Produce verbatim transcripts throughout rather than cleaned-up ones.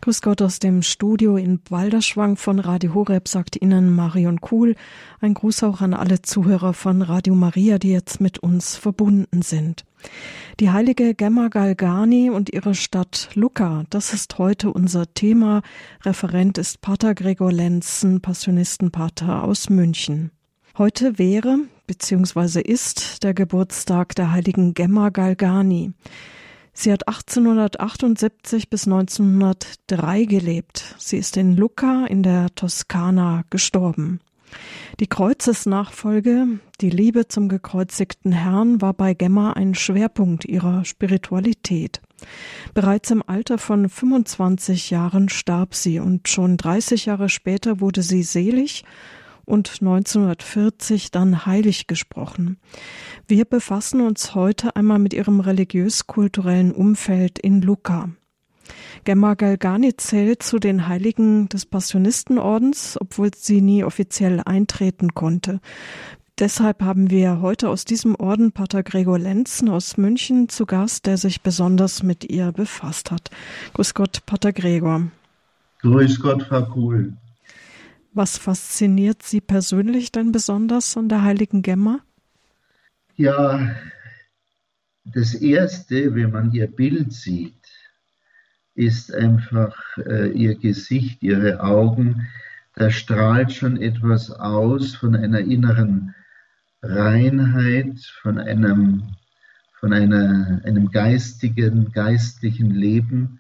Grüß Gott aus dem Studio in Balderschwang von Radio Horeb, sagt Ihnen Marion Kuhl. Ein Gruß auch an alle Zuhörer von Radio Maria, die jetzt mit uns verbunden sind. Die heilige Gemma Galgani und ihre Stadt Lucca, das ist heute unser Thema. Referent ist Pater Gregor Lenzen, Passionistenpater aus München. Heute wäre bzw. ist der Geburtstag der heiligen Gemma Galgani. Sie hat achtzehnhundertachtundsiebzig bis neunzehnhundertdrei gelebt. Sie ist in Lucca in der Toskana gestorben. Die Kreuzesnachfolge, die Liebe zum gekreuzigten Herrn, war bei Gemma ein Schwerpunkt ihrer Spiritualität. Bereits im Alter von fünfundzwanzig Jahren starb sie und schon dreißig Jahre später wurde sie selig und neunzehnhundertvierzig dann heilig gesprochen. Wir befassen uns heute einmal mit ihrem religiös-kulturellen Umfeld in Lucca. Gemma Galgani zählt zu den Heiligen des Passionistenordens, obwohl sie nie offiziell eintreten konnte. Deshalb haben wir heute aus diesem Orden Pater Gregor Lenzen aus München zu Gast, der sich besonders mit ihr befasst hat. Grüß Gott, Pater Gregor. Grüß Gott, Frau Kuhl. Was fasziniert Sie persönlich denn besonders an der heiligen Gemma? Ja, das Erste, wenn man ihr Bild sieht, ist einfach äh, ihr Gesicht, ihre Augen. Da strahlt schon etwas aus von einer inneren Reinheit, von einem, von einer, einem geistigen, geistlichen Leben.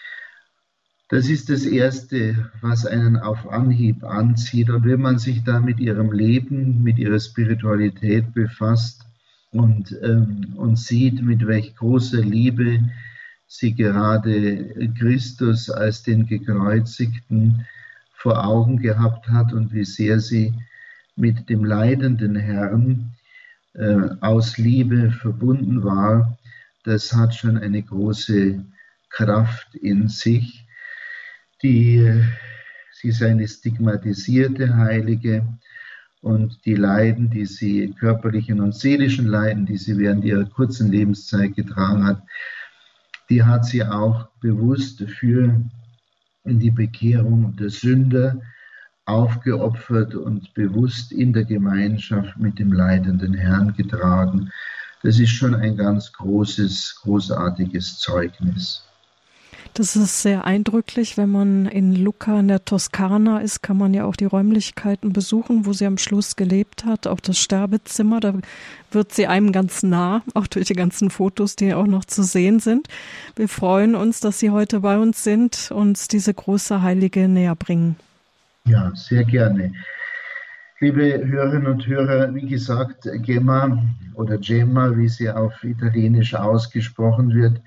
Das ist das Erste, was einen auf Anhieb anzieht. Und wenn man sich da mit ihrem Leben, mit ihrer Spiritualität befasst und, ähm, und sieht, mit welch großer Liebe sie gerade Christus als den Gekreuzigten vor Augen gehabt hat und wie sehr sie mit dem leidenden Herrn äh, aus Liebe verbunden war, das hat schon eine große Kraft in sich. Die, sie ist eine stigmatisierte Heilige und die Leiden, die sie, körperlichen und seelischen Leiden, die sie während ihrer kurzen Lebenszeit getragen hat, die hat sie auch bewusst für die Bekehrung der Sünder aufgeopfert und bewusst in der Gemeinschaft mit dem leidenden Herrn getragen. Das ist schon ein ganz großes, großartiges Zeugnis. Das ist sehr eindrücklich. Wenn man in Lucca in der Toskana ist, kann man ja auch die Räumlichkeiten besuchen, wo sie am Schluss gelebt hat. Auch das Sterbezimmer, da wird sie einem ganz nah, auch durch die ganzen Fotos, die auch noch zu sehen sind. Wir freuen uns, dass Sie heute bei uns sind und uns diese große Heilige näher bringen. Ja, sehr gerne. Liebe Hörerinnen und Hörer, wie gesagt, Gemma oder Gemma, wie sie auf Italienisch ausgesprochen wird,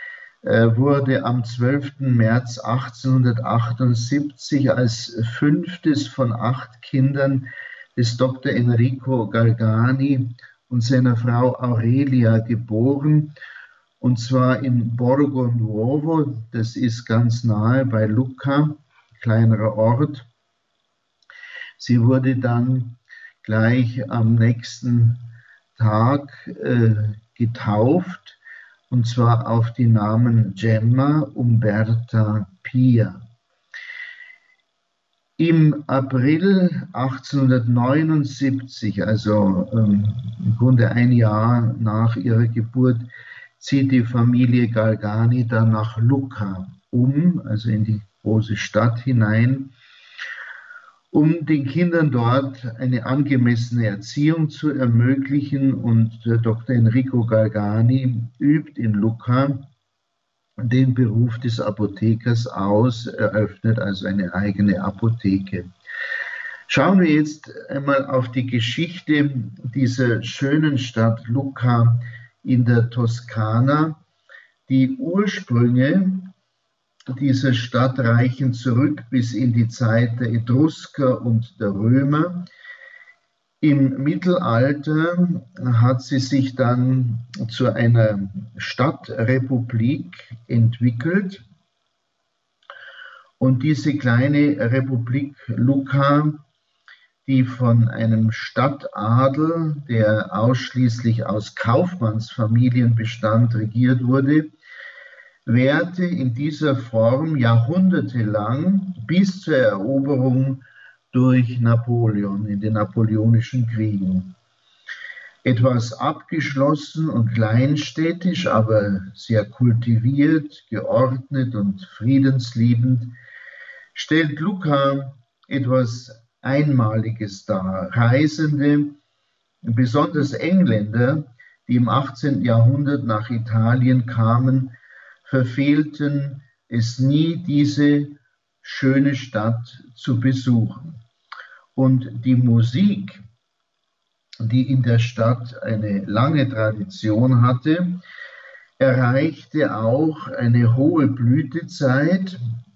wurde am zwölften März achtzehnhundertachtundsiebzig als fünftes von acht Kindern des Doktor Enrico Galgani und seiner Frau Aurelia geboren, und zwar in Borgo Nuovo, das ist ganz nahe bei Lucca, kleinerer Ort. Sie wurde dann gleich am nächsten Tag äh, getauft, und zwar auf die Namen Gemma Umberta Pia. Im April achtzehnhundertneunundsiebzig, also ähm, im Grunde ein Jahr nach ihrer Geburt, zieht die Familie Galgani dann nach Lucca um, also in die große Stadt hinein, um den Kindern dort eine angemessene Erziehung zu ermöglichen. Und Doktor Enrico Galgani übt in Lucca den Beruf des Apothekers aus, eröffnet also eine eigene Apotheke. Schauen wir jetzt einmal auf die Geschichte dieser schönen Stadt Lucca in der Toskana. Die Ursprünge dieser Stadt reichen zurück bis in die Zeit der Etrusker und der Römer. Im Mittelalter hat sie sich dann zu einer Stadtrepublik entwickelt. Und diese kleine Republik Lucca, die von einem Stadtadel, der ausschließlich aus Kaufmannsfamilien bestand, regiert wurde, währte in dieser Form jahrhundertelang bis zur Eroberung durch Napoleon in den Napoleonischen Kriegen. Etwas abgeschlossen und kleinstädtisch, aber sehr kultiviert, geordnet und friedensliebend, stellt Lucca etwas Einmaliges dar. Reisende, besonders Engländer, die im achtzehnten Jahrhundert nach Italien kamen, verfehlten es nie, diese schöne Stadt zu besuchen. Und die Musik, die in der Stadt eine lange Tradition hatte, erreichte auch eine hohe Blütezeit,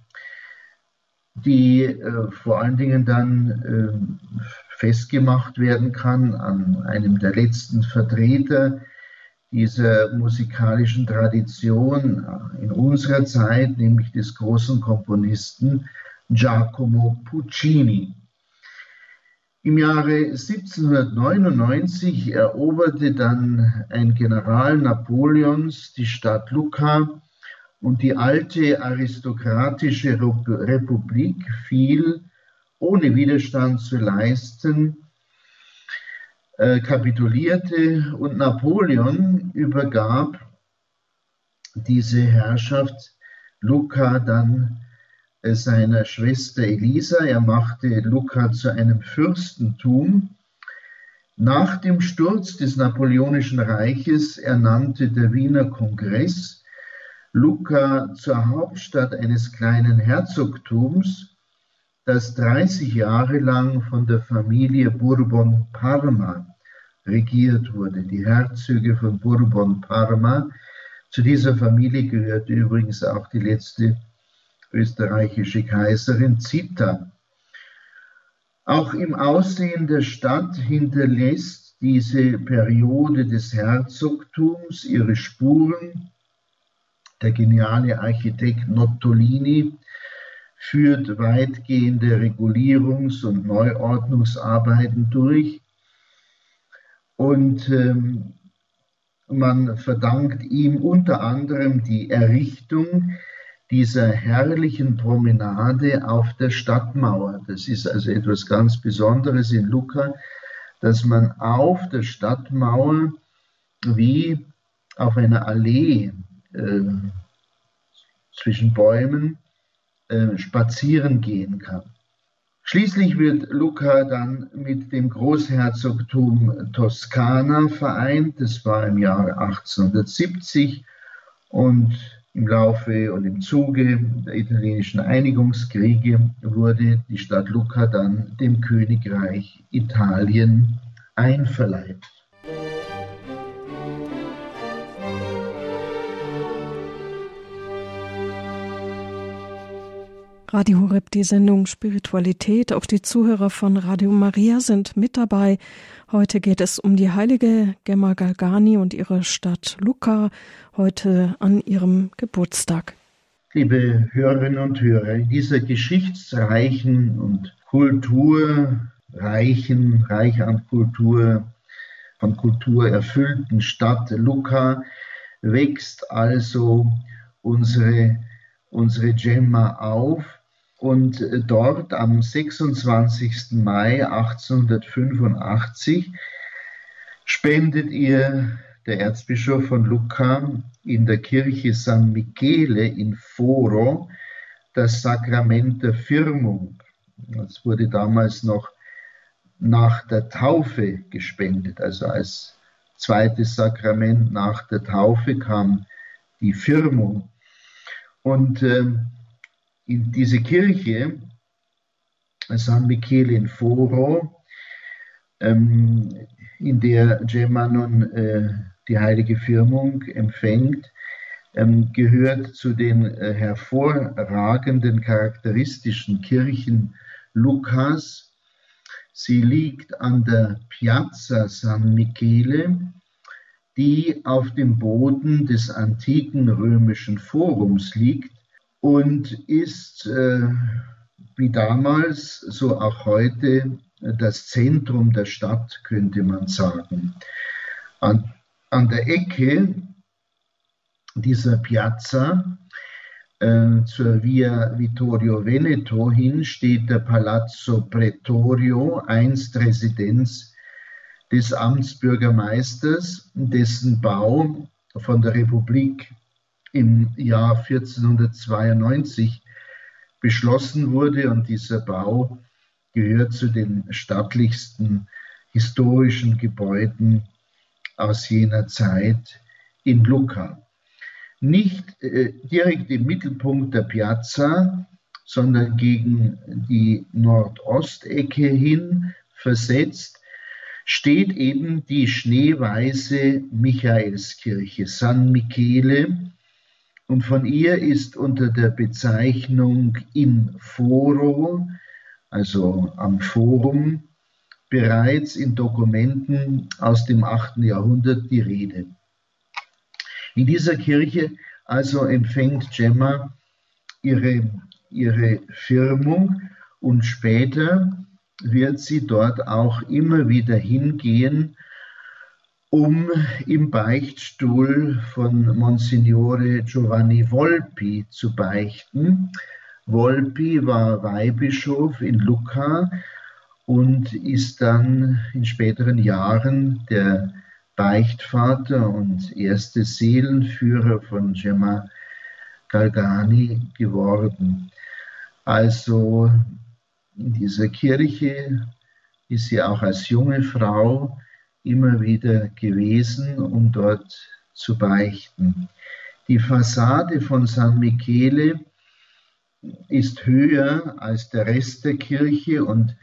die äh, vor allen Dingen dann äh, festgemacht werden kann an einem der letzten Vertreter dieser musikalischen Tradition in unserer Zeit, nämlich des großen Komponisten Giacomo Puccini. Im Jahre siebzehnhundertneunundneunzig eroberte dann ein General Napoleons die Stadt Lucca und die alte aristokratische Republik fiel, ohne Widerstand zu leisten, äh, kapitulierte und Napoleon übergab diese Herrschaft Lucca dann äh, seiner Schwester Elisa. Er machte Lucca zu einem Fürstentum. Nach dem Sturz des Napoleonischen Reiches ernannte der Wiener Kongress Lucca zur Hauptstadt eines kleinen Herzogtums, das dreißig Jahre lang von der Familie Bourbon-Parma regiert wurde. Die Herzöge von Bourbon-Parma. Zu dieser Familie gehörte übrigens auch die letzte österreichische Kaiserin Zita. Auch im Aussehen der Stadt hinterlässt diese Periode des Herzogtums ihre Spuren. Der geniale Architekt Nottolini führt weitgehende Regulierungs- und Neuordnungsarbeiten durch und ähm, man verdankt ihm unter anderem die Errichtung dieser herrlichen Promenade auf der Stadtmauer. Das ist also etwas ganz Besonderes in Lucca, dass man auf der Stadtmauer wie auf einer Allee äh, zwischen Bäumen äh, spazieren gehen kann. Schließlich wird Lucca dann mit dem Großherzogtum Toskana vereint. Das war im Jahre achtzehnhundertsiebzig und im Laufe und im Zuge der italienischen Einigungskriege wurde die Stadt Lucca dann dem Königreich Italien einverleibt. Radio Horeb, die Sendung Spiritualität. Auch die Zuhörer von Radio Maria sind mit dabei. Heute geht es um die heilige Gemma Galgani und ihre Stadt Lucca, heute an ihrem Geburtstag. Liebe Hörerinnen und Hörer, in dieser geschichtsreichen und kulturreichen, reich an Kultur, von Kultur erfüllten Stadt Lucca wächst also unsere, unsere Gemma auf. Und dort am sechsundzwanzigsten Mai achtzehnhundertfünfundachtzig spendet ihr der Erzbischof von Lucca in der Kirche San Michele in Foro das Sakrament der Firmung. Das wurde damals noch nach der Taufe gespendet, also als zweites Sakrament nach der Taufe kam die Firmung. Und äh, in diese Kirche, San Michele in Foro, ähm, in der Gemma nun äh, die heilige Firmung empfängt, ähm, gehört zu den äh, hervorragenden, charakteristischen Kirchen Luccas. Sie liegt an der Piazza San Michele, die auf dem Boden des antiken römischen Forums liegt und ist äh, wie damals, so auch heute, das Zentrum der Stadt, könnte man sagen. An, an der Ecke dieser Piazza äh, zur Via Vittorio Veneto hin steht der Palazzo Pretorio, einst Residenz des Amtsbürgermeisters, dessen Bau von der Republik im Jahr vierzehnhundertzweiundneunzig beschlossen wurde, und dieser Bau gehört zu den stattlichsten historischen Gebäuden aus jener Zeit in Lucca. Nicht äh, direkt im Mittelpunkt der Piazza, sondern gegen die Nordostecke hin versetzt, steht eben die schneeweiße Michaelskirche, San Michele, und von ihr ist unter der Bezeichnung in foro, also am Forum, bereits in Dokumenten aus dem achten Jahrhundert die Rede. In dieser Kirche also empfängt Gemma ihre, ihre Firmung, und später wird sie dort auch immer wieder hingehen, um im Beichtstuhl von Monsignore Giovanni Volpi zu beichten. Volpi war Weihbischof in Lucca und ist dann in späteren Jahren der Beichtvater und erste Seelenführer von Gemma Galgani geworden. Also in dieser Kirche ist sie auch als junge Frau immer wieder gewesen, um dort zu beichten. Die Fassade von San Michele ist höher als der Rest der Kirche, und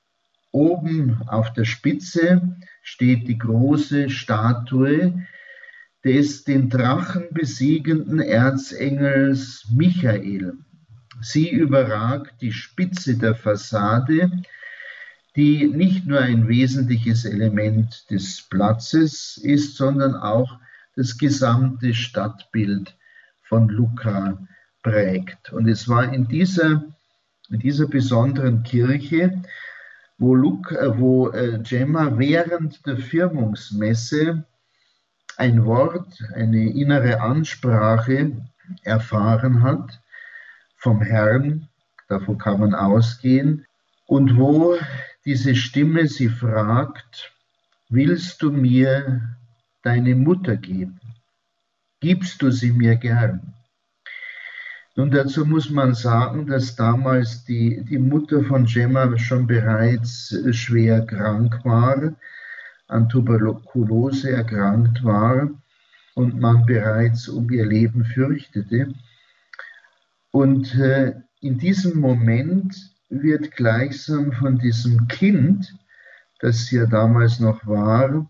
oben auf der Spitze steht die große Statue des den Drachen besiegenden Erzengels Michael. Sie überragt die Spitze der Fassade, die nicht nur ein wesentliches Element des Platzes ist, sondern auch das gesamte Stadtbild von Lucca prägt. Und es war in dieser, in dieser besonderen Kirche, wo, Lucca, wo äh, Gemma während der Firmungsmesse ein Wort, eine innere Ansprache erfahren hat vom Herrn, davon kann man ausgehen, und wo diese Stimme sie fragt: Willst du mir deine Mutter geben? Gibst du sie mir gern? Nun, dazu muss man sagen, dass damals die, die Mutter von Gemma schon bereits schwer krank war, an Tuberkulose erkrankt war und man bereits um ihr Leben fürchtete. Und äh, in diesem Moment wird gleichsam von diesem Kind, das sie ja damals noch war,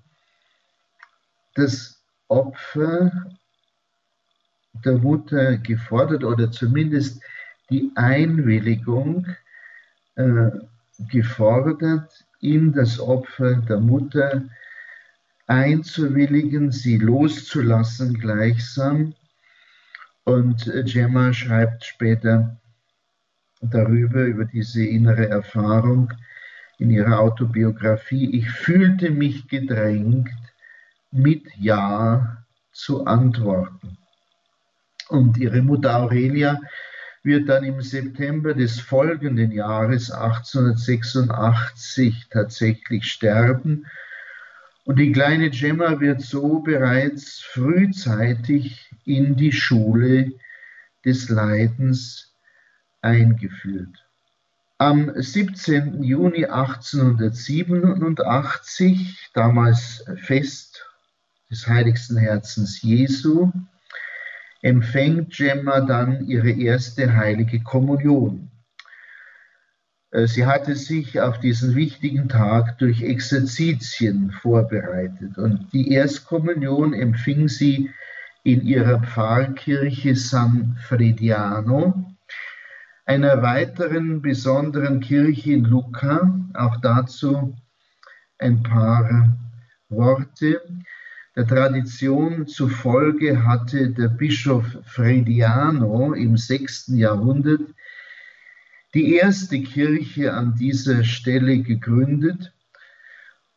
das Opfer der Mutter gefordert, oder zumindest die Einwilligung äh, gefordert, in das Opfer der Mutter einzuwilligen, sie loszulassen gleichsam. Und Gemma schreibt später darüber, über diese innere Erfahrung in ihrer Autobiografie: Ich fühlte mich gedrängt, mit Ja zu antworten. Und ihre Mutter Aurelia wird dann im September des folgenden Jahres achtzehnhundertsechsundachtzig tatsächlich sterben. Und die kleine Gemma wird so bereits frühzeitig in die Schule des Leidens eingeführt. Am siebzehnten Juni achtzehnhundertsiebenundachtzig, damals Fest des Heiligsten Herzens Jesu, empfängt Gemma dann ihre erste heilige Kommunion. Sie hatte sich auf diesen wichtigen Tag durch Exerzitien vorbereitet, und die Erstkommunion empfing sie in ihrer Pfarrkirche San Frediano, einer weiteren besonderen Kirche in Lucca. Auch dazu ein paar Worte. Der Tradition zufolge hatte der Bischof Frediano im sechsten Jahrhundert die erste Kirche an dieser Stelle gegründet,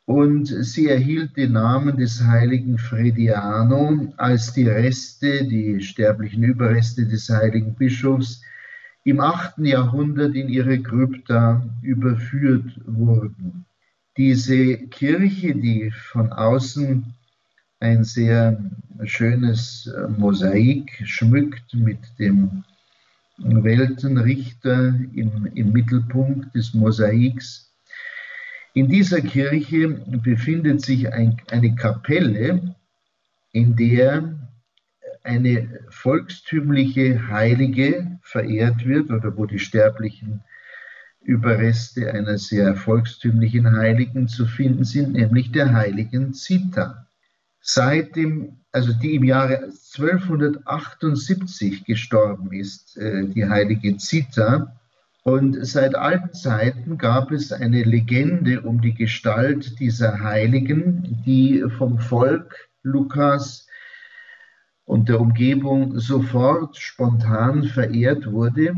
Und sie erhielt den Namen des heiligen Frediano, als die Reste, die sterblichen Überreste des heiligen Bischofs im achten Jahrhundert in ihre Krypta überführt wurden. Diese Kirche, die von außen ein sehr schönes Mosaik schmückt mit dem Weltenrichter im, im Mittelpunkt des Mosaiks. In dieser Kirche befindet sich ein, eine Kapelle, in der eine volkstümliche Heilige verehrt wird oder wo die sterblichen Überreste einer sehr volkstümlichen Heiligen zu finden sind, nämlich der heiligen Zita. Seit dem, also die im Jahre zwölfhundertachtundsiebzig gestorben ist, äh, die heilige Zita. Und seit alten Zeiten gab es eine Legende um die Gestalt dieser Heiligen, die vom Volk Lukas und der Umgebung sofort spontan verehrt wurde.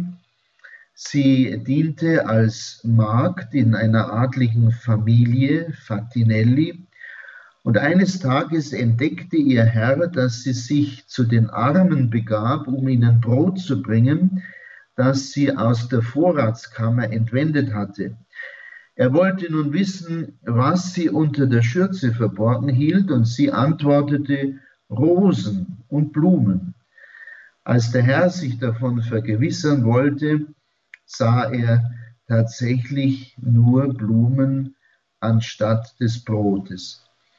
Sie diente als Magd in einer adligen Familie, Fatinelli, und eines Tages entdeckte ihr Herr, dass sie sich zu den Armen begab, um ihnen Brot zu bringen, das sie aus der Vorratskammer entwendet hatte. Er wollte nun wissen, was sie unter der Schürze verborgen hielt, und sie antwortete, Rosen und Blumen. Als der Herr sich davon vergewissern wollte, sah er tatsächlich nur Blumen anstatt des Brotes.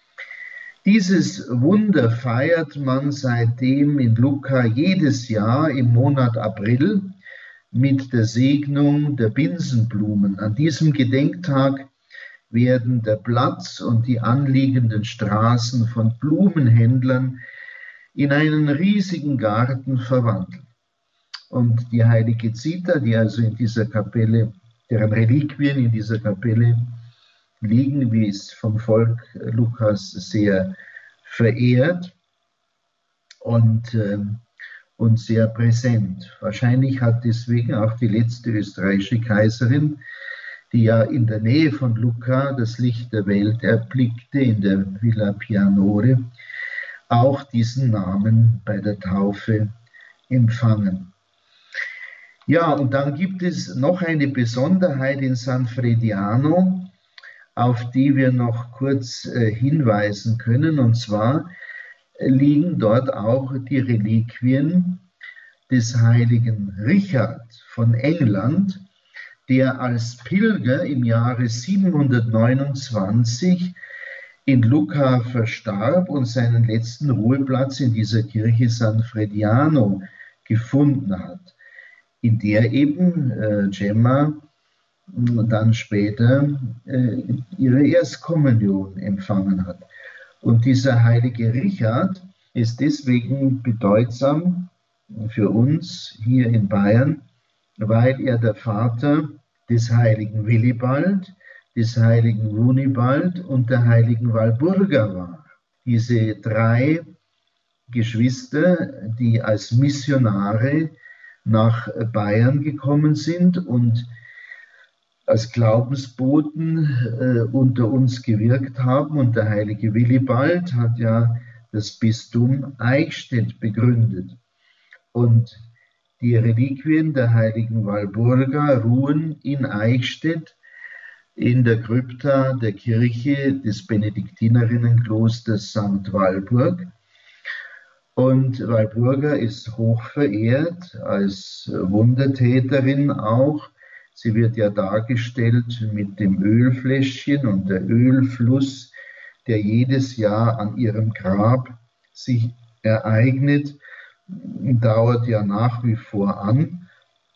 Dieses Wunder feiert man seitdem in Lucca jedes Jahr im Monat April mit der Segnung der Binsenblumen. An diesem Gedenktag werden der Platz und die anliegenden Straßen von Blumenhändlern in einen riesigen Garten verwandelt. Und die heilige Zita, die also in dieser Kapelle, deren Reliquien in dieser Kapelle liegen, wie es vom Volk Lukas sehr verehrt und, äh, und sehr präsent. Wahrscheinlich hat deswegen auch die letzte österreichische Kaiserin, die ja in der Nähe von Lucca das Licht der Welt erblickte, in der Villa Pianore, auch diesen Namen bei der Taufe empfangen. Ja, und dann gibt es noch eine Besonderheit in San Frediano, auf die wir noch kurz äh, hinweisen können. Und zwar äh, liegen dort auch die Reliquien des heiligen Richard von England, der als Pilger im Jahre siebenhundertneunundzwanzig in Lucca verstarb und seinen letzten Ruheplatz in dieser Kirche San Frediano gefunden hat, in der eben äh, Gemma dann später äh, ihre Erstkommunion empfangen hat. Und dieser heilige Richard ist deswegen bedeutsam für uns hier in Bayern, weil er der Vater des heiligen Willibald, des heiligen Runibald und der heiligen Walburga war. Diese drei Geschwister, die als Missionare nach Bayern gekommen sind und als Glaubensboten äh, unter uns gewirkt haben. Und der heilige Willibald hat ja das Bistum Eichstätt begründet. Und die Reliquien der heiligen Walburga ruhen in Eichstätt in der Krypta der Kirche des Benediktinerinnenklosters Sankt Walburg. Und Walburga ist hoch verehrt als Wundertäterin auch. Sie wird ja dargestellt mit dem Ölfläschchen und der Ölfluss, der jedes Jahr an ihrem Grab sich ereignet, dauert ja nach wie vor an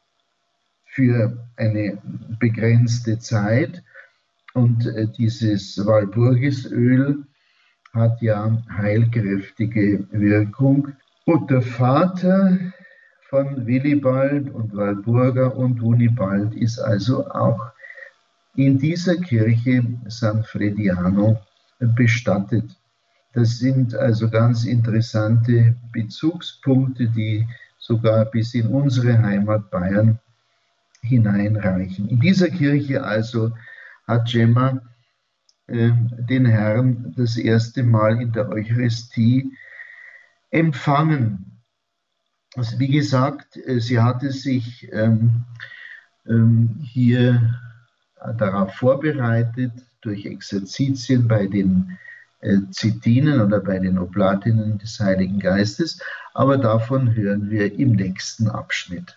für eine begrenzte Zeit. Und dieses Walpurgisöl hat ja heilkräftige Wirkung. Und der Vater von Willibald und Walburga und Runibald ist also auch in dieser Kirche San Frediano bestattet. Das sind also ganz interessante Bezugspunkte, die sogar bis in unsere Heimat Bayern hineinreichen. In dieser Kirche also hat Gemma äh, den Herrn das erste Mal in der Eucharistie empfangen. Also wie gesagt, äh, sie hatte sich ähm, ähm, hier darauf vorbereitet durch Exerzitien bei den äh, Zitinen oder bei den Oblatinnen des Heiligen Geistes, aber davon hören wir im nächsten Abschnitt.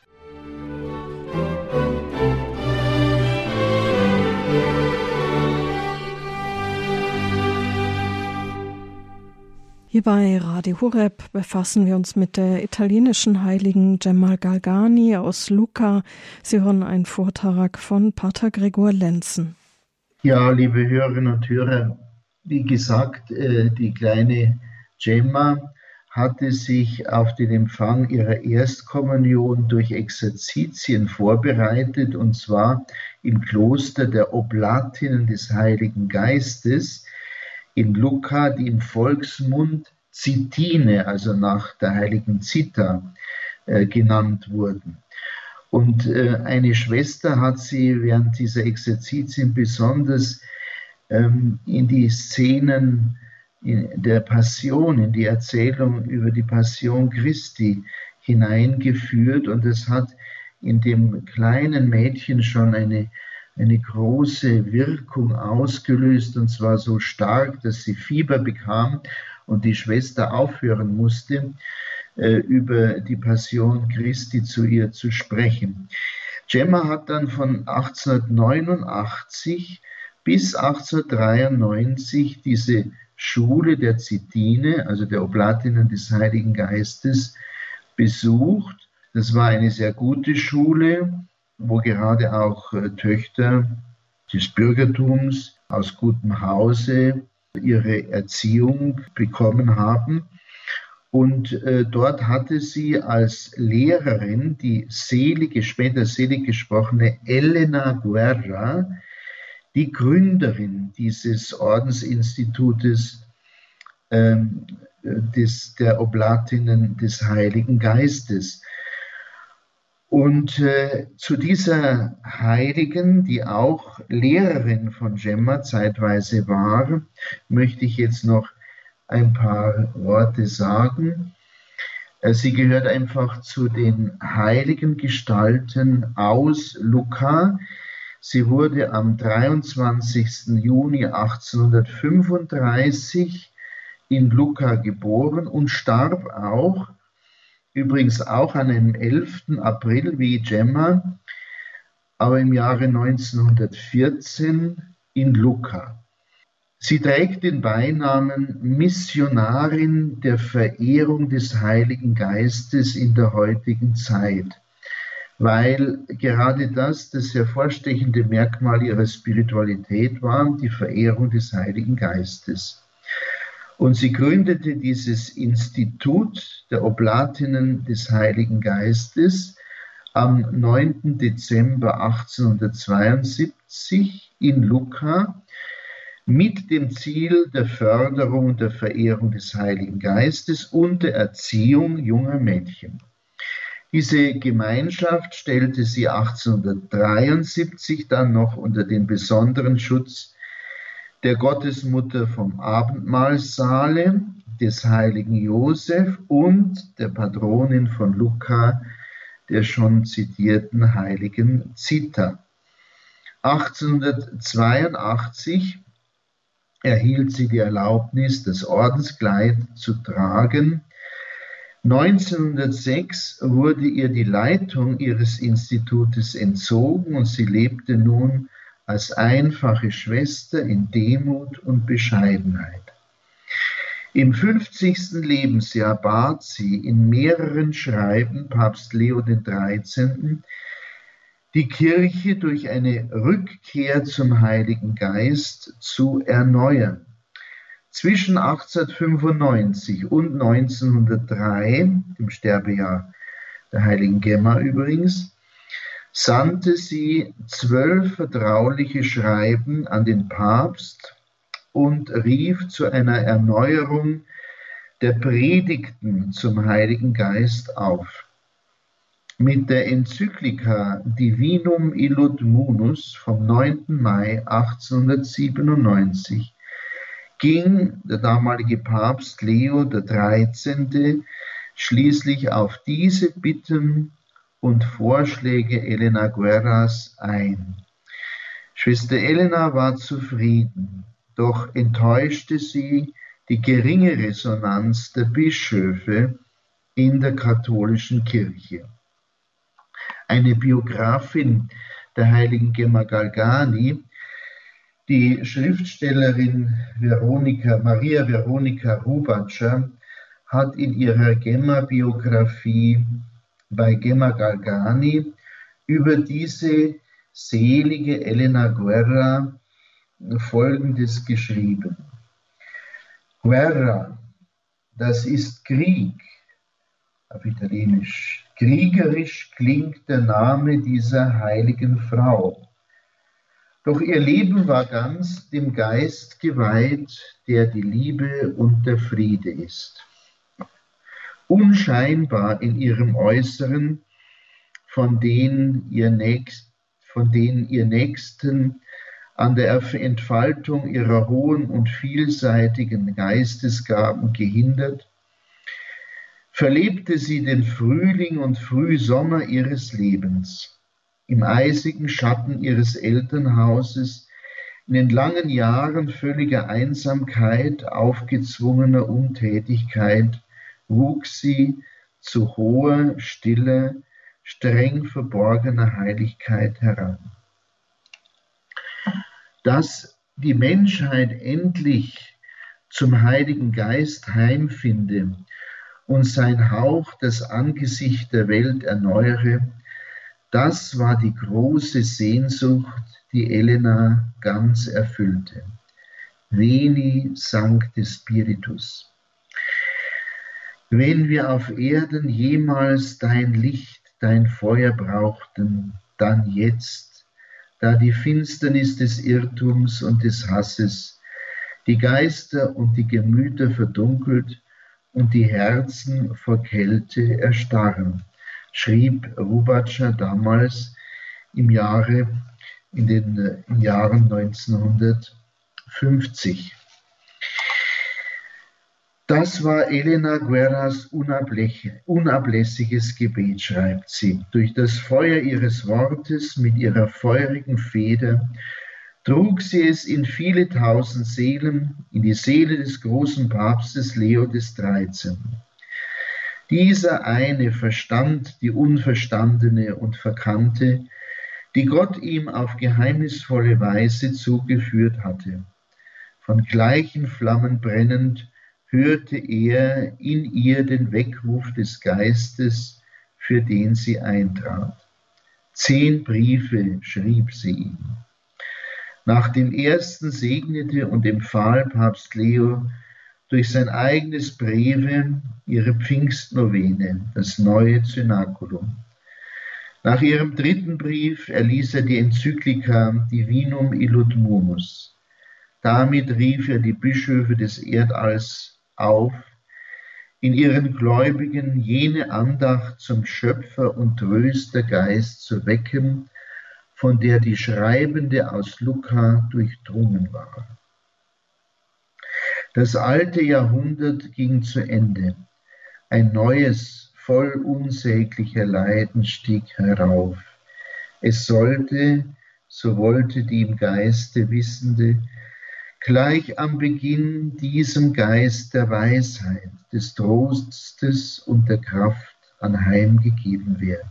Hier bei Radio Horeb befassen wir uns mit der italienischen Heiligen Gemma Galgani aus Lucca. Sie hören einen Vortrag von Pater Gregor Lenzen. Ja, liebe Hörerinnen und Hörer, wie gesagt, die kleine Gemma hatte sich auf den Empfang ihrer Erstkommunion durch Exerzitien vorbereitet, und zwar im Kloster der Oblatinnen des Heiligen Geistes in Lucca, die im Volksmund Zitine, also nach der heiligen Zita, äh, genannt wurden. Und äh, eine Schwester hat sie während dieser Exerzitien besonders ähm, in die Szenen in der Passion, in die Erzählung über die Passion Christi hineingeführt, und es hat in dem kleinen Mädchen schon eine eine große Wirkung ausgelöst, und zwar so stark, dass sie Fieber bekam und die Schwester aufhören musste, äh, über die Passion Christi zu ihr zu sprechen. Gemma hat dann von achtzehnhundertneunundachtzig bis achtzehnhundertdreiundneunzig diese Schule der Zitine, also der Oblatinnen des Heiligen Geistes, besucht. Das war eine sehr gute Schule, wo gerade auch äh, Töchter des Bürgertums aus gutem Hause ihre Erziehung bekommen haben. Und äh, dort hatte sie als Lehrerin die selige, später selig gesprochene Elena Guerra, die Gründerin dieses Ordensinstitutes äh, des, der Oblatinnen des Heiligen Geistes. Und äh, zu dieser Heiligen, die auch Lehrerin von Gemma zeitweise war, möchte ich jetzt noch ein paar Worte sagen. Äh, sie gehört einfach zu den heiligen Gestalten aus Lucca. Sie wurde am dreiundzwanzigsten Juni achtzehnhundertfünfunddreißig in Lucca geboren und starb auch, übrigens auch an dem elften April wie Gemma, aber im Jahre neunzehnhundertvierzehn in Lucca. Sie trägt den Beinamen Missionarin der Verehrung des Heiligen Geistes in der heutigen Zeit, weil gerade das das hervorstechende Merkmal ihrer Spiritualität war, die Verehrung des Heiligen Geistes. Und sie gründete dieses Institut der Oblatinnen des Heiligen Geistes am neunten Dezember achtzehnhundertzweiundsiebzig in Lucca mit dem Ziel der Förderung und der Verehrung des Heiligen Geistes und der Erziehung junger Mädchen. Diese Gemeinschaft stellte sie achtzehnhundertdreiundsiebzig dann noch unter den besonderen Schutz der Gottesmutter vom Abendmahlsaale, des heiligen Josef und der Patronin von Lucca, der schon zitierten heiligen Zita. achtzehnhundertzweiundachtzig erhielt sie die Erlaubnis, das Ordenskleid zu tragen. neunzehnhundertsechs wurde ihr die Leitung ihres Institutes entzogen und sie lebte nun als einfache Schwester in Demut und Bescheidenheit. Im fünfzigsten Lebensjahr bat sie in mehreren Schreiben Papst Leo der dreizehnte. die Kirche durch eine Rückkehr zum Heiligen Geist zu erneuern. Zwischen achtzehnhundertfünfundneunzig und neunzehnhundertdrei, dem Sterbejahr der Heiligen Gemma übrigens, sandte sie zwölf vertrauliche Schreiben an den Papst und rief zu einer Erneuerung der Predigten zum Heiligen Geist auf. Mit der Enzyklika Divinum Illud Munus vom neunten Mai achtzehnhundertsiebenundneunzig ging der damalige Papst Leo der dreizehnte. schließlich auf diese Bitten und Vorschläge Elena Guerras ein. Schwester Elena war zufrieden, doch enttäuschte sie die geringe Resonanz der Bischöfe in der katholischen Kirche. Eine Biografin der heiligen Gemma Galgani, die Schriftstellerin Veronika, Maria Veronika Rubatscher, hat in ihrer Gemma-Biografie bei Gemma Galgani über diese selige Elena Guerra Folgendes geschrieben. Guerra, das ist Krieg, auf Italienisch. Kriegerisch klingt der Name dieser heiligen Frau. Doch ihr Leben war ganz dem Geist geweiht, der die Liebe und der Friede ist. Unscheinbar in ihrem Äußeren, von denen ihr, Nächst, von denen ihr Nächsten an der Entfaltung ihrer hohen und vielseitigen Geistesgaben gehindert, verlebte sie den Frühling und Frühsommer ihres Lebens, im eisigen Schatten ihres Elternhauses, in den langen Jahren völliger Einsamkeit, aufgezwungener Untätigkeit, wuchs sie zu hoher, stiller, streng verborgener Heiligkeit heran. Dass die Menschheit endlich zum Heiligen Geist heimfinde und sein Hauch das Angesicht der Welt erneuere, das war die große Sehnsucht, die Elena ganz erfüllte. Veni Sancte Spiritus. Wenn wir auf Erden jemals dein Licht, dein Feuer brauchten, dann jetzt, da die Finsternis des Irrtums und des Hasses die Geister und die Gemüter verdunkelt und die Herzen vor Kälte erstarren, schrieb Rubatscher damals im Jahre, in den in Jahren neunzehnhundertfünfzig. Das war Elena Guerras unablässiges Gebet, schreibt sie. Durch das Feuer ihres Wortes mit ihrer feurigen Feder trug sie es in viele tausend Seelen, in die Seele des großen Papstes Leo des dreizehnten. Dieser eine verstand die Unverstandene und Verkannte, die Gott ihm auf geheimnisvolle Weise zugeführt hatte. Von gleichen Flammen brennend hörte er in ihr den Weckruf des Geistes, für den sie eintrat. Zehn Briefe schrieb sie ihm. Nach dem ersten segnete und empfahl Papst Leo durch sein eigenes Breve ihre Pfingstnovene, das neue Zynakulum. Nach ihrem dritten Brief erließ er die Enzyklika Divinum Illud Munus. Damit rief er die Bischöfe des Erdalls auf, in ihren Gläubigen jene Andacht zum Schöpfer und Tröstergeist zu wecken, von der die Schreibende aus Lucca durchdrungen war. Das alte Jahrhundert ging zu Ende. Ein neues, voll unsäglicher Leiden stieg herauf. Es sollte, so wollte die im Geiste Wissende, gleich am Beginn diesem Geist der Weisheit, des Trostes und der Kraft anheimgegeben werden.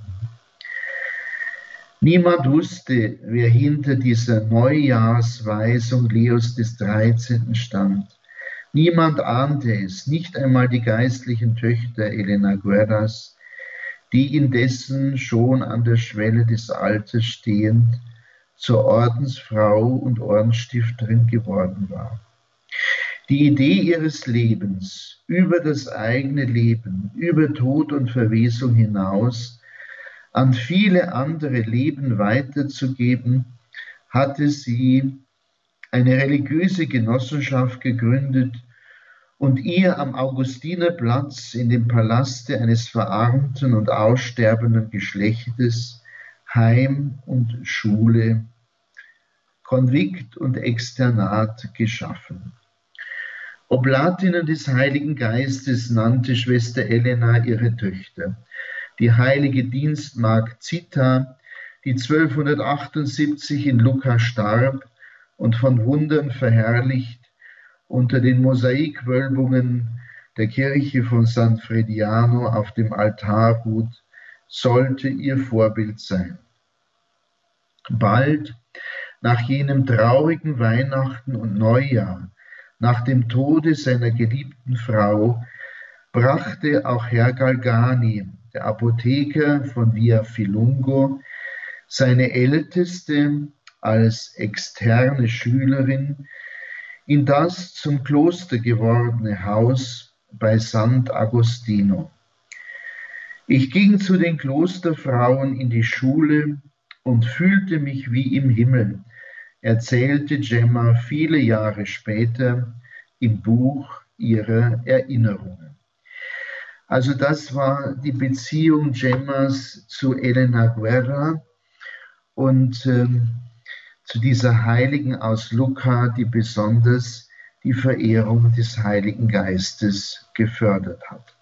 Niemand wusste, wer hinter dieser Neujahrsweisung Leos des dreizehnten stand. Niemand ahnte es, nicht einmal die geistlichen Töchter Elena Guerras, die indessen schon an der Schwelle des Alters stehend zur Ordensfrau und Ordensstifterin geworden war. Die Idee ihres Lebens, über das eigene Leben, über Tod und Verwesung hinaus, an viele andere Leben weiterzugeben, hatte sie eine religiöse Genossenschaft gegründet und ihr am Augustinerplatz in dem Palaste eines verarmten und aussterbenden Geschlechtes Heim und Schule, Konvikt und Externat geschaffen. Oblatinnen des Heiligen Geistes nannte Schwester Elena ihre Töchter. Die heilige Dienstmagd Zita, die zwölfhundertachtundsiebzig in Lucca starb und von Wundern verherrlicht unter den Mosaikwölbungen der Kirche von San Frediano auf dem Altar ruht, sollte ihr Vorbild sein. Bald nach jenem traurigen Weihnachten und Neujahr, nach dem Tode seiner geliebten Frau, brachte auch Herr Galgani, der Apotheker von Via Filungo, seine älteste als externe Schülerin in das zum Kloster gewordene Haus bei Sant'Agostino. Ich ging zu den Klosterfrauen in die Schule und fühlte mich wie im Himmel, erzählte Gemma viele Jahre später im Buch ihrer Erinnerungen. Also das war die Beziehung Gemmas zu Elena Guerra und ähm, zu dieser Heiligen aus Lucca, die besonders die Verehrung des Heiligen Geistes gefördert hat.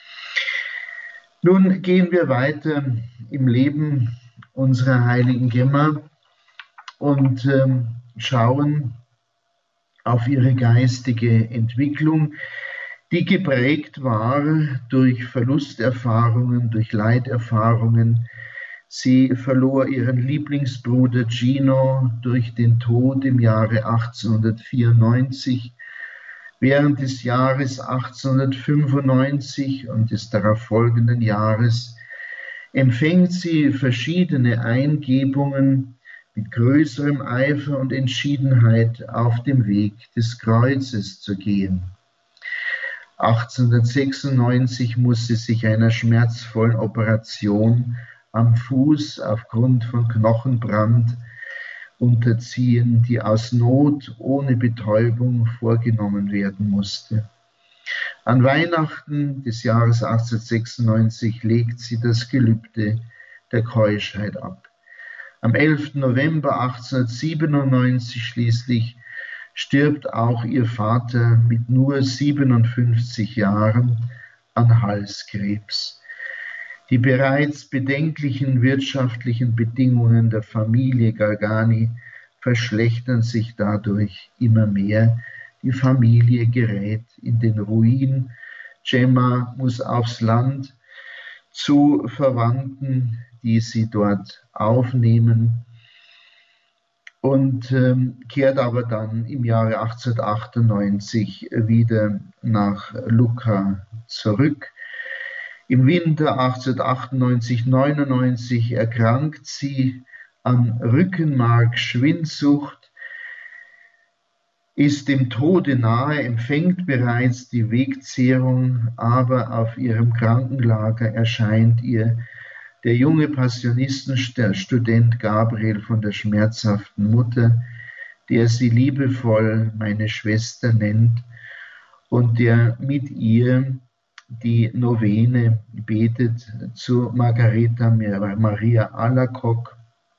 Nun gehen wir weiter im Leben unserer heiligen Gemma und ähm, schauen auf ihre geistige Entwicklung, die geprägt war durch Verlusterfahrungen, durch Leiterfahrungen. Sie verlor ihren Lieblingsbruder Gino durch den Tod im Jahre achtzehnhundertvierundneunzig. Während des Jahres achtzehnhundertfünfundneunzig und des darauffolgenden Jahres empfängt sie verschiedene Eingebungen mit größerem Eifer und Entschiedenheit auf dem Weg des Kreuzes zu gehen. achtzehnhundertsechsundneunzig muss sie sich einer schmerzvollen Operation am Fuß aufgrund von Knochenbrand unterziehen, die aus Not ohne Betäubung vorgenommen werden musste. An Weihnachten des Jahres achtzehnhundertsechsundneunzig legt sie das Gelübde der Keuschheit ab. Am elften November achtzehnhundertsiebenundneunzig schließlich stirbt auch ihr Vater mit nur siebenundfünfzig Jahren an Halskrebs. Die bereits bedenklichen wirtschaftlichen Bedingungen der Familie Galgani verschlechtern sich dadurch immer mehr. Die Familie gerät in den Ruin. Gemma muss aufs Land zu Verwandten, die sie dort aufnehmen, und ähm, kehrt aber dann im Jahre achtzehnhundertachtundneunzig wieder nach Lucca zurück. Im Winter achtzehnhundertachtundneunzig neunundneunzig erkrankt sie an Rückenmarksschwindsucht, ist dem Tode nahe, empfängt bereits die Wegzehrung, aber auf ihrem Krankenlager erscheint ihr der junge Passionistenstudent Gabriel von der schmerzhaften Mutter, der sie liebevoll meine Schwester nennt und der mit ihr die Novene betet zu Margareta Maria Alacoque,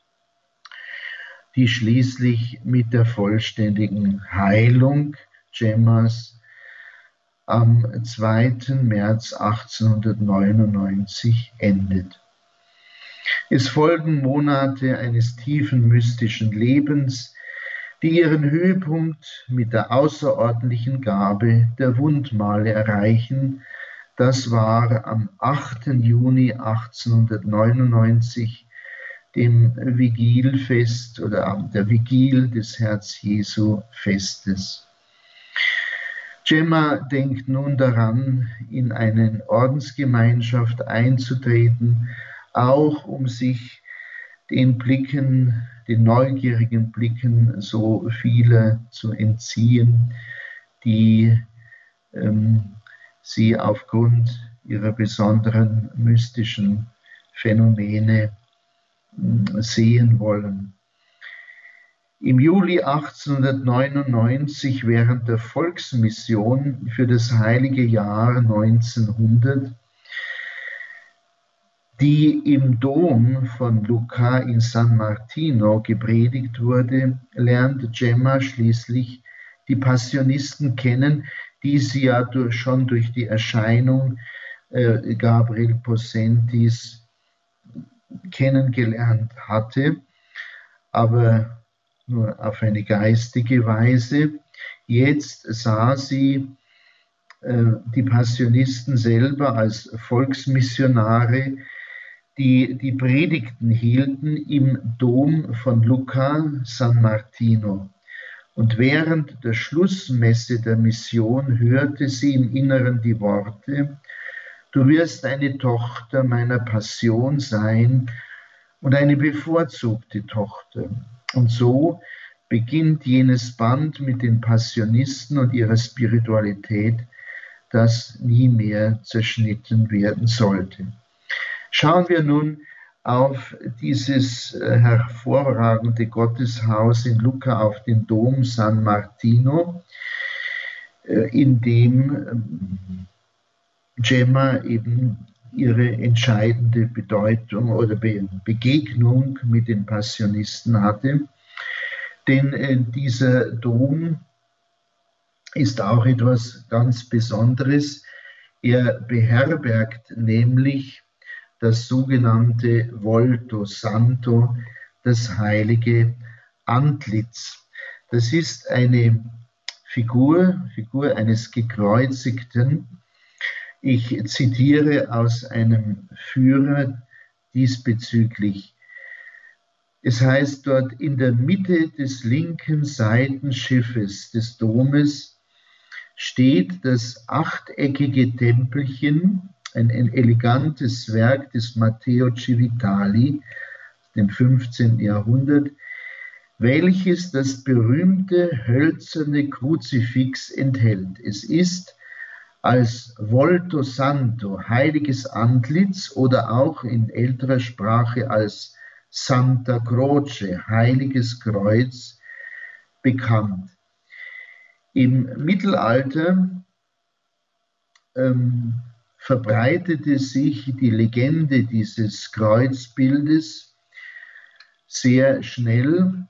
die schließlich mit der vollständigen Heilung Gemmas am zweiten März achtzehnhundertneunundneunzig endet. Es folgen Monate eines tiefen mystischen Lebens, die ihren Höhepunkt mit der außerordentlichen Gabe der Wundmale erreichen. Das war am achten Juni achtzehnhundertneunundneunzig, dem Vigilfest oder der Vigil des Herz-Jesu-Festes. Gemma denkt nun daran, in eine Ordensgemeinschaft einzutreten, auch um sich den Blicken, den neugierigen Blicken so vieler zu entziehen, die ähm, sie aufgrund ihrer besonderen mystischen Phänomene äh, sehen wollen. Im Juli achtzehnhundertneunundneunzig, während der Volksmission für das heilige Jahr neunzehnhundert, die im Dom von Lucca in San Martino gepredigt wurde, lernt Gemma schließlich die Passionisten kennen, die sie ja durch, schon durch die Erscheinung äh, Gabriel Posentis kennengelernt hatte, aber nur auf eine geistige Weise. Jetzt sah sie äh, die Passionisten selber als Volksmissionare, die die Predigten hielten im Dom von Lucca San Martino. Und während der Schlussmesse der Mission hörte sie im Inneren die Worte: Du wirst eine Tochter meiner Passion sein und eine bevorzugte Tochter. Und so beginnt jenes Band mit den Passionisten und ihrer Spiritualität, das nie mehr zerschnitten werden sollte. Schauen wir nun auf dieses hervorragende Gotteshaus in Lucca, auf den Dom San Martino, in dem Gemma eben ihre entscheidende Bedeutung oder Begegnung mit den Passionisten hatte. Denn dieser Dom ist auch etwas ganz Besonderes. Er beherbergt nämlich das sogenannte Volto Santo, das heilige Antlitz. Das ist eine Figur, Figur eines Gekreuzigten. Ich zitiere aus einem Führer diesbezüglich. Es heißt dort: In der Mitte des linken Seitenschiffes des Domes steht das achteckige Tempelchen, ein, ein elegantes Werk des Matteo Civitali, dem fünfzehnten Jahrhundert, welches das berühmte hölzerne Kruzifix enthält. Es ist als Volto Santo, heiliges Antlitz, oder auch in älterer Sprache als Santa Croce, heiliges Kreuz, bekannt. Im Mittelalter ähm, verbreitete sich die Legende dieses Kreuzbildes sehr schnell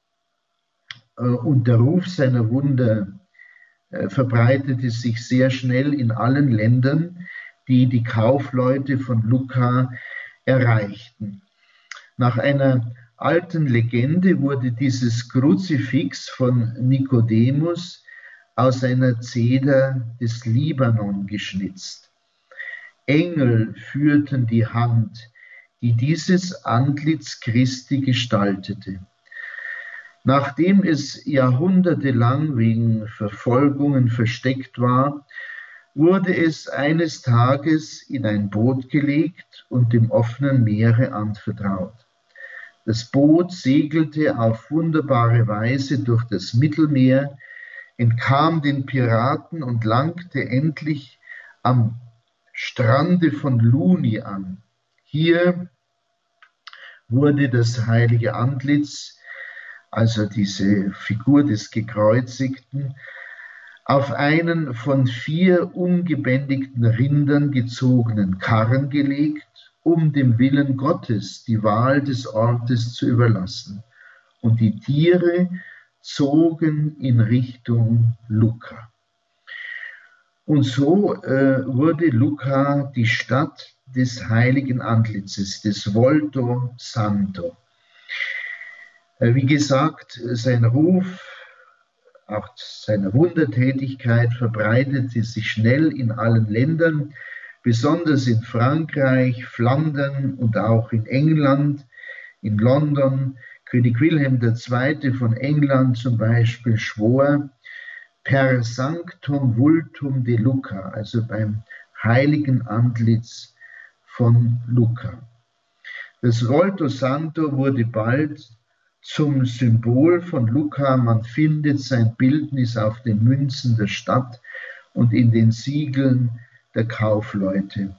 äh, und der Ruf seiner Wunder äh, verbreitete sich sehr schnell in allen Ländern, die die Kaufleute von Lucca erreichten. Nach einer alten Legende wurde dieses Kruzifix von Nikodemus aus einer Zeder des Libanon geschnitzt. Engel führten die Hand, die dieses Antlitz Christi gestaltete. Nachdem es jahrhundertelang wegen Verfolgungen versteckt war, wurde es eines Tages in ein Boot gelegt und dem offenen Meere anvertraut. Das Boot segelte auf wunderbare Weise durch das Mittelmeer, entkam den Piraten und langte endlich am Strande von Luni an. Hier wurde das heilige Antlitz, also diese Figur des Gekreuzigten, auf einen von vier ungebändigten Rindern gezogenen Karren gelegt, um dem Willen Gottes die Wahl des Ortes zu überlassen. Und die Tiere zogen in Richtung Lucca. Und so äh, wurde Lucca die Stadt des heiligen Antlitzes, des Volto Santo. Äh, wie gesagt, sein Ruf, auch seine Wundertätigkeit verbreitete sich schnell in allen Ländern, besonders in Frankreich, Flandern und auch in England, in London. König Wilhelm der Zweite von England zum Beispiel schwor: Per Sanctum Vultum de Lucca, also beim heiligen Antlitz von Lucca. Das Volto Santo wurde bald zum Symbol von Lucca. Man findet sein Bildnis auf den Münzen der Stadt und in den Siegeln der Kaufleute.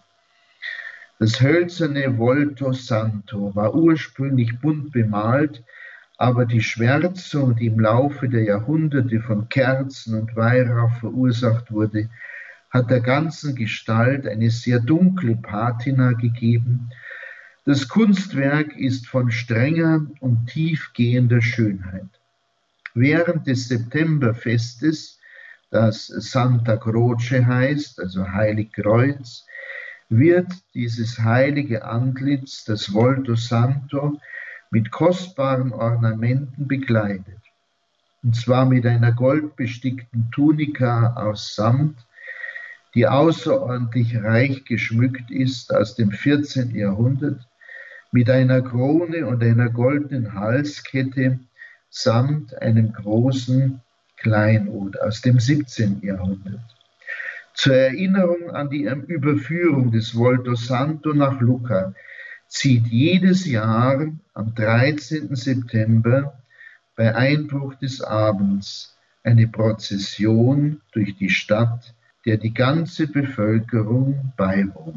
Das hölzerne Volto Santo war ursprünglich bunt bemalt, Aber die Schwärzung, die im Laufe der Jahrhunderte von Kerzen und Weihrauch verursacht wurde, hat der ganzen Gestalt eine sehr dunkle Patina gegeben. Das Kunstwerk ist von strenger und tiefgehender Schönheit. Während des Septemberfestes, das Santa Croce heißt, also Heiligkreuz, wird dieses heilige Antlitz, das Volto Santo, mit kostbaren Ornamenten bekleidet. Und zwar mit einer goldbestickten Tunika aus Samt, die außerordentlich reich geschmückt ist aus dem vierzehnten Jahrhundert, mit einer Krone und einer goldenen Halskette samt einem großen Kleinod aus dem siebzehnten Jahrhundert. Zur Erinnerung an die Überführung des Volto Santo nach Lucca zieht jedes Jahr am dreizehnten September bei Einbruch des Abends eine Prozession durch die Stadt, der die ganze Bevölkerung beiwohnt.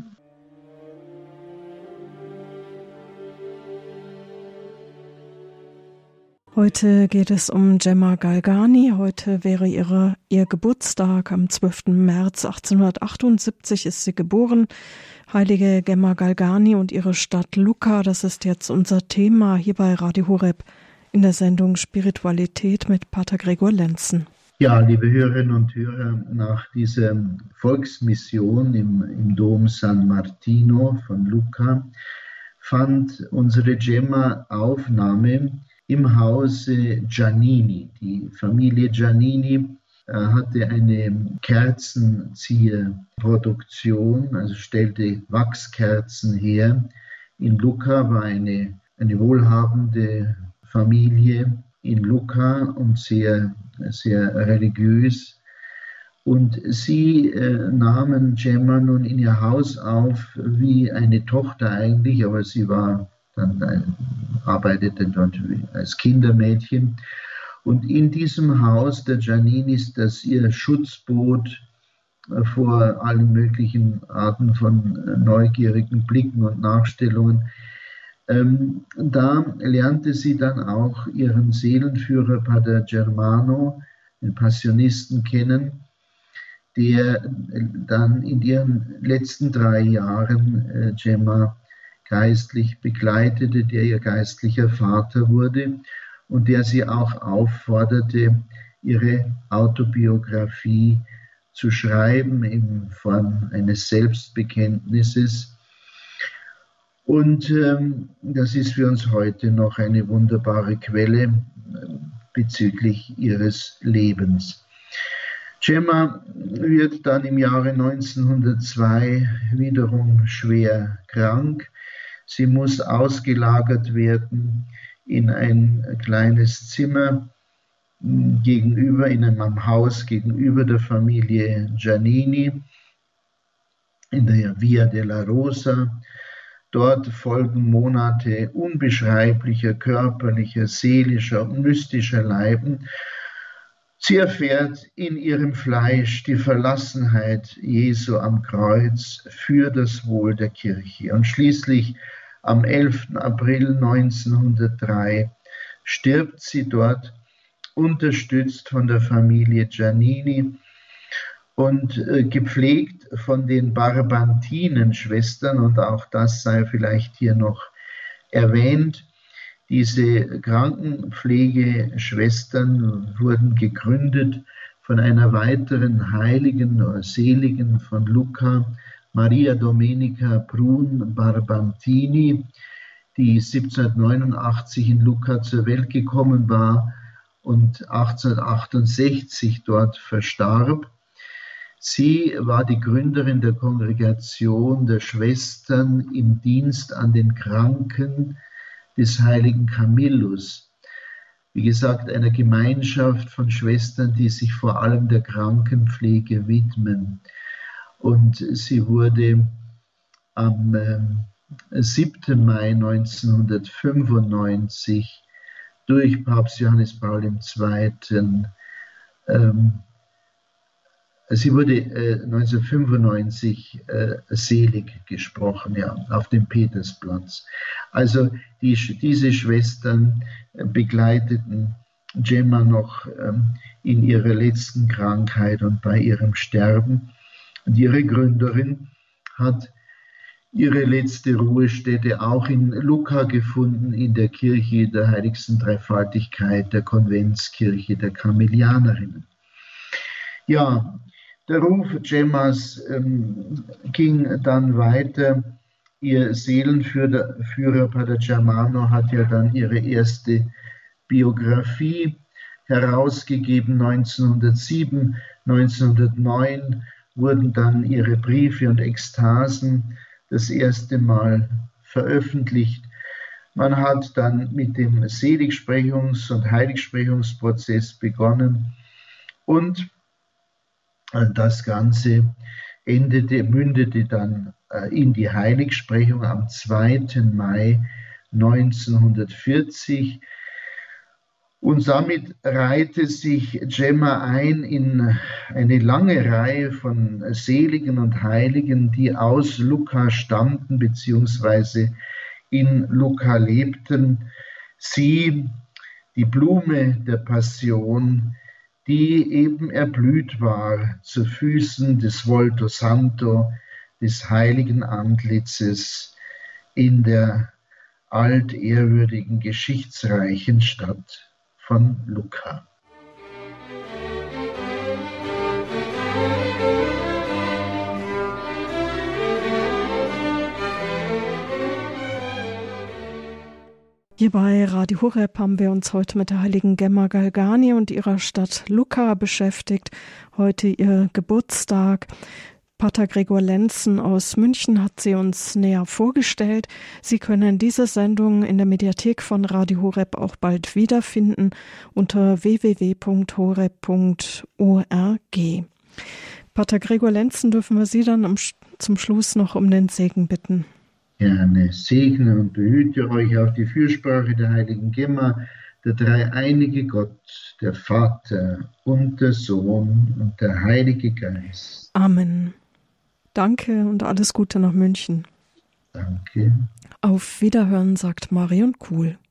Heute geht es um Gemma Galgani. Heute wäre ihre, ihr Geburtstag. Am zwölften März achtzehnhundertachtundsiebzig ist sie geboren. Heilige Gemma Galgani und ihre Stadt Lucca, das ist jetzt unser Thema hier bei Radio Horeb in der Sendung Spiritualität mit Pater Gregor Lenzen. Ja, liebe Hörerinnen und Hörer, nach dieser Volksmission im, im Dom San Martino von Lucca fand unsere Gemma Aufnahme im Hause Giannini. Die Familie Giannini äh, hatte eine Kerzenzieherproduktion, also stellte Wachskerzen her. In Lucca war eine, eine wohlhabende Familie in Lucca und sehr, sehr religiös. Und sie äh, nahmen Gemma nun in ihr Haus auf wie eine Tochter eigentlich, aber sie war dann äh, arbeitete dort als Kindermädchen. Und in diesem Haus der Gianninis, das ihr Schutzboot äh, vor allen möglichen Arten von äh, neugierigen Blicken und Nachstellungen, ähm, da lernte sie dann auch ihren Seelenführer Pater Germano, den Passionisten, kennen, der dann in ihren letzten drei Jahren äh, Gemma geistlich begleitete, der ihr geistlicher Vater wurde und der sie auch aufforderte, ihre Autobiografie zu schreiben in Form eines Selbstbekenntnisses. Und ähm, das ist für uns heute noch eine wunderbare Quelle äh, bezüglich ihres Lebens. Gemma wird dann im Jahre neunzehnhundertzwei wiederum schwer krank. Sie muss ausgelagert werden in ein kleines Zimmer gegenüber, in einem Haus gegenüber der Familie Giannini, in der Via della Rosa. Dort folgen Monate unbeschreiblicher körperlicher, seelischer und mystischer Leiden. Sie erfährt in ihrem Fleisch die Verlassenheit Jesu am Kreuz für das Wohl der Kirche. Und schließlich am elften April neunzehnhundertdrei stirbt sie dort, unterstützt von der Familie Giannini und äh, gepflegt von den Barbantinen-Schwestern. Und auch das sei vielleicht hier noch erwähnt. Diese Krankenpflegeschwestern wurden gegründet von einer weiteren Heiligen oder Seligen von Lucca, Maria Domenica Brun Barbantini, die siebzehnhundertneunundachtzig in Lucca zur Welt gekommen war und achtzehnhundertachtundsechzig dort verstarb. Sie war die Gründerin der Kongregation der Schwestern im Dienst an den Kranken des heiligen Camillus. Wie gesagt, einer Gemeinschaft von Schwestern, die sich vor allem der Krankenpflege widmen. Und sie wurde am äh, siebten Mai neunzehnhundertfünfundneunzig durch Papst Johannes Paul der Zweite. Ähm, Sie wurde äh, neunzehnhundertfünfundneunzig äh, selig gesprochen, ja, auf dem Petersplatz. Also die, diese Schwestern äh, begleiteten Gemma noch ähm, in ihrer letzten Krankheit und bei ihrem Sterben. Und ihre Gründerin hat ihre letzte Ruhestätte auch in Lucca gefunden, in der Kirche der Heiligsten Dreifaltigkeit, der Konventskirche der Karmelianerinnen. Ja, der Ruf Gemmas ähm, ging dann weiter. Ihr Seelenführer Führer Pater Germano hat ja dann ihre erste Biografie herausgegeben neunzehnhundertsieben. neunzehnhundertneun wurden dann ihre Briefe und Ekstasen das erste Mal veröffentlicht. Man hat dann mit dem Seligsprechungs- und Heiligsprechungsprozess begonnen und das Ganze endete, mündete dann in die Heiligsprechung am zweiten Mai neunzehnhundertvierzig. Und damit reihte sich Gemma ein in eine lange Reihe von Seligen und Heiligen, die aus Lucca stammten bzw. in Lucca lebten. Sie, die Blume der Passion, die eben erblüht war zu Füßen des Volto Santo, des heiligen Antlitzes in der altehrwürdigen, geschichtsreichen Stadt von Lucca. Hier bei Radio Horeb haben wir uns heute mit der heiligen Gemma Galgani und ihrer Stadt Lucca beschäftigt. Heute ihr Geburtstag. Pater Gregor Lenzen aus München hat sie uns näher vorgestellt. Sie können diese Sendung in der Mediathek von Radio Horeb auch bald wiederfinden unter w w w punkt horeb punkt org. Pater Gregor Lenzen, dürfen wir Sie dann am, zum Schluss noch um den Segen bitten. Gerne segne und behüte euch auf die Fürsprache der heiligen Gemma, der dreieinige Gott, der Vater und der Sohn und der Heilige Geist. Amen. Danke und alles Gute nach München. Danke. Auf Wiederhören, sagt Marion Kuhl.